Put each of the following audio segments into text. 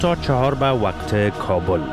تا 4 به وقت کابل.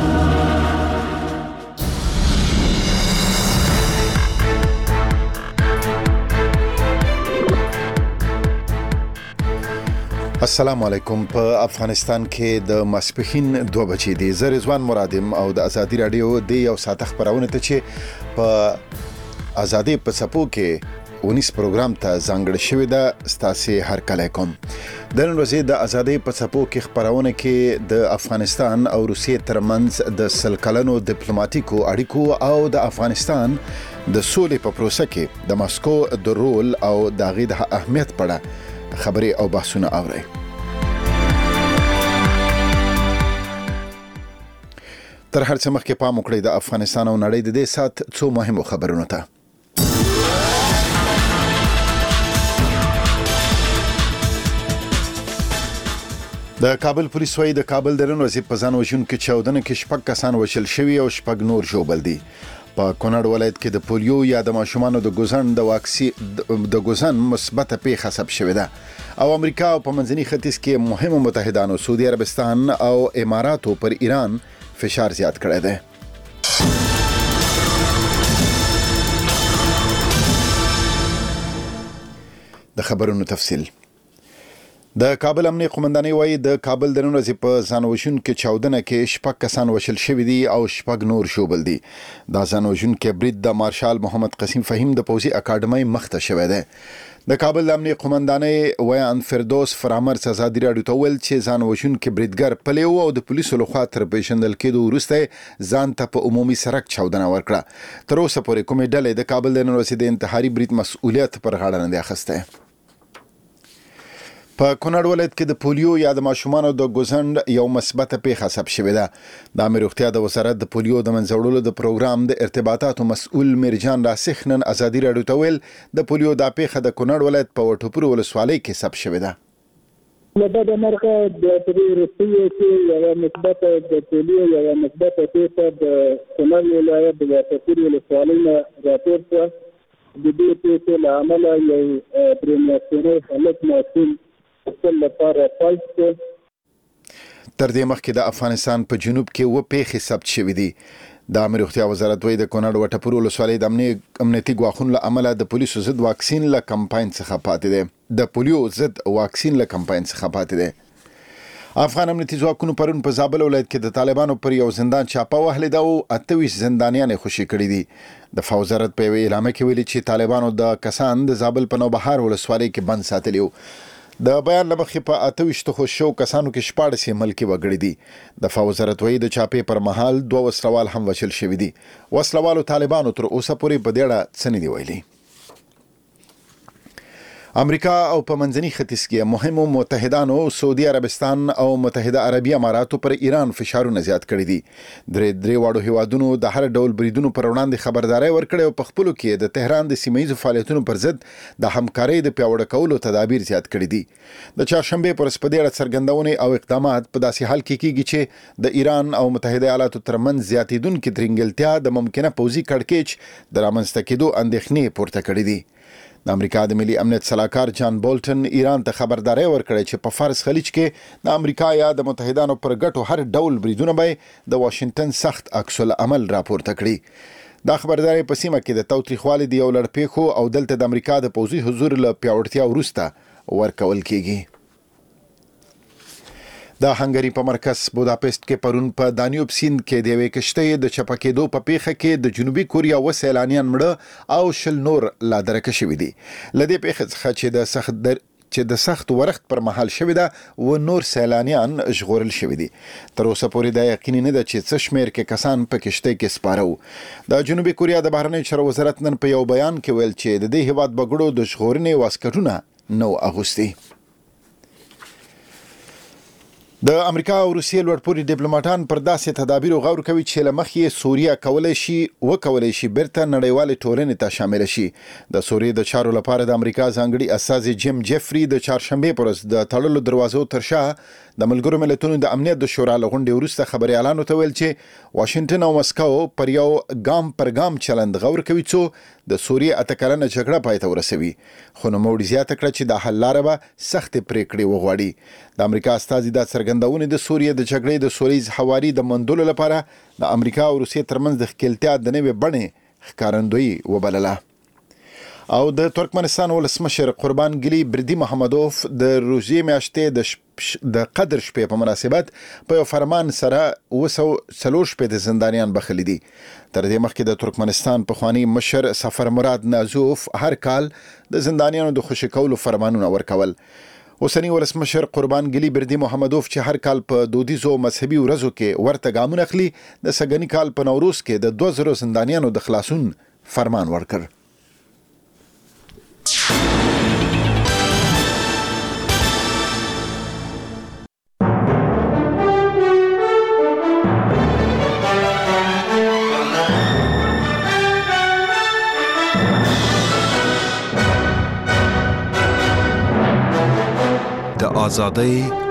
السلام علیکم. په افغانستان کې د ماسپښین 2 بجې دي. زه رضوان مرادم او د ازادي رادیو د یو ساعت خبرونه ته چې په ازادي په سپو کې 19 پروګرام ته ځانګړی شوی ده ستاسو هر کله کوم. د نن ورځې د ازادي په سپو کې خبرونه کې د افغانستان او روسیې ترمنځ د سلکلنو ډیپلوماټیکو اړیکو او د افغانستان د سولې په پروسه کې د ماسکو د رول او د غي د اهمیت په اړه خبري او بحثونه اوري. تر هر څه مخکې پام وکړئ د افغانستان او نړۍ د دې سات څو مهمو خبرونو ته. د کابل پولیس وايي د کابل د نن ورځې په ځان وژونکو چاودنه کې 6 کسان وژل شوي او 6 نور ژوبل دي. په کونړ ولایت کې د پولیو یا د ماشومانو د ګوزن د واکسین د ګوزن مثبت پیښه ثبت شوې ده او امریکا په منځني ختیځ کې مهمو متحدانو سعودي عربستان او اماراتو پر ایران فشار زیات کړی دی. د خبرونو تفصیل. د کابل امنیه قومندانۍ وايي د کابل د نن ورځې په ځانوژونکو چاودنه کې 6 کسان وژل شوي دي او 6 نور ژوبل دي. دا ځانوژونکو برید د مارشال محمد قسیم فهیم د پوځي اکاډمۍ مخته شوی دی. د کابل امنیه قومندانۍ ویان فردوس فرامرز ازادي رادیو ته ویل چې ځانوژونکو بریدګر پلیو او د پولیسو لخوا تر پیژندل کېدو وروسته ځان ته په عمومي سړک چاودنه ورکړه. تر اوسه پورې کومې ډلې د کابل د نن ورځې د انتحاري برید مسؤلیت پر غاړه نه دی اخیستی. په کونړ ولایت کې د پولیو یا د ماشومانو د ګوزن یو مثبت پیښه ثبت شوې ده. د امیر روغتیا د وزارت د پولیو د منځوړلو د پروګرام د ارتباطاتو مسؤل میرجان راسخ نن ازادي رادیو ته ویل د پولیو د پیښه د کونړ ولایت په وټوپور ولسوالۍ کې ثبت شوې ده. د مرکه د روسیې کې یو مثبت د پولیو یو مثبت پیښه د کونړ ولایت د وټوپور ولسوالۍ نه راپور شوه. د دې پیښې له امله یو پریماسیوني حالت محسوس تر دې مخکې د افغانستان په جنوب کې و پیښې ثبت شوې دي. د امیر روغتیا وزارت وايي د کونړ وټپور ولسوالۍ د امنیتي ګواښونو له امله د پولیسو ضد واکسین له کمپاین څخه پاتې دی. د پولیو ضد واکسین له کمپاین څخه پاتې دی. افغان امنیتي ځواکونو پرون په زابل ولایت کې د طالبانو پر یو زندان چاپه وهلې ده او 28 زندانیان خوشي کړي دي. د فوج وزارت په اعلامیه کې ویلي چې طالبانو د کسان د زابل په نوبهار ولسوالۍ کې بند ساتلی وو. د بیان لمخې په 28 خوشو کسانو کې 14 ملکی وګړي دي. د فوج وزارت وايي د چاپې پر مهال 2 وسلوال هم وشل شوي دي. وسلوالو طالبانو تر اوسه پورې په دې اړه څه نه دی ویلي. امریکا او په منځني ختیځ کې مهمو متحدانو سعودي عربستان او متحده عربي اماراتو پر ایران فشارونه زیات کړی دي. درې واړو هیوادونو د هر ډول بریدونو پر وړاندې خبرداري ورکړې او په خپلو کې د تهران د سیمه‌ییزو فعالیتونو پر ضد د همکارۍ د پیاوړي کولو تدابیر زیات کړي دي. د چهارشنبه پر سپدېړه څرګندونې او اقدامات په داسې حال کې کیږي چې د ایران او متحده ایالاتو ترمنځ زیاتیدونکو درنګلتیا د ممکنه پوځي کړکېچ د رامنځته کېدو اندېښنې پورته کړې دي. د امریکا د ملي امنیت صلاحکار جان بولټن ایران ته خبرداري ورکړې چې په فارس خلیج کې د امریکا یا د متحدانو پر ګټو هر ډول بریدونه به د واشنگټن سخت عکس العمل راپورته کړي. دا خبرداري په سیمه کې د تاوتریخوالي د یو لړ پیښو او دلته د امریکا د پوځي حضور له پیاوړتیا وروسته ورکول کیږي. د هنګری په مرکز بوداپست کې پرون په دانیوب سیند کې د یوې کشتۍ د چپکېدو په پیښه کې د جنوبي کوریا و سیلانیان مړه او 10 نور لا درکه شوي دي. لدې پیښه څخه چې د سخت ورښت پر مهال شوی ده و نور سیلانیان ژغورل شوي دي. تر اوسه پورې دا یقیني نه ده چې څه شمیر کې کسان په کشتۍ کې سپاره وو. د جنوبي کوریا د بهرنیو چارو وزارت نن په یو بیان کې ویل چې د دې هیواد بګړو د ژغورنې واسکټونه نو اغوستي. د امریکا او روسیې لوړپوړي ډیپلوماټان پر داسې تدابیر غور کوي چې له مخې سوریه کولای شي بیرته نړیوال ټولنې ته شامل شي. د سوریې د چارو لپاره د امریکا ځانګړي استازي جیم جیفري د چهارشنبه پر ورځ د تړلو دروازو تر شا د ملګرو ملتونو د امنیت د شورا له غونډې وروسته خبريالانو ته ویل چې واشنگټن او مسکو پر یو ګام پر ګام چلند غور کوي څو د سوریه اتکلنه جګړه پای ته ورسوي. خو نو موږ زیاته کړه چې د حل لاره به سخت پریکړې وغواړي. د امریکا استازي د څرګندونې د سوریه د جګړې د سولیز حواري د مندلو لپاره د امریکا او روسیې ترمنځ د ښکیلتیا د نوې بڼې ښکارندویي وبلله. او د ترکمنستان ولسمشر قربان ګلی بردی محمدوف د روزي میاشتې د قدر شپې په مناسبت په یو فرمان سره 240 شپې د زندانیان بخښلي دي. تر دې مخکې د ترکمنستان پخوانی مشر سفر مراد نازوف هر کال د زندانیانو د خوشي کولو فرمانونه ورکول. اوسنی ولسمشر قربان ګلی بردی محمدوف چې هر کال په دودیزو مذهبي ورځو کې ورته ګامونه اخلي، د سګنی کال په نوروز کې د 2000 زندانیانو د خلاصون فرمان ورکړ. د آزادۍ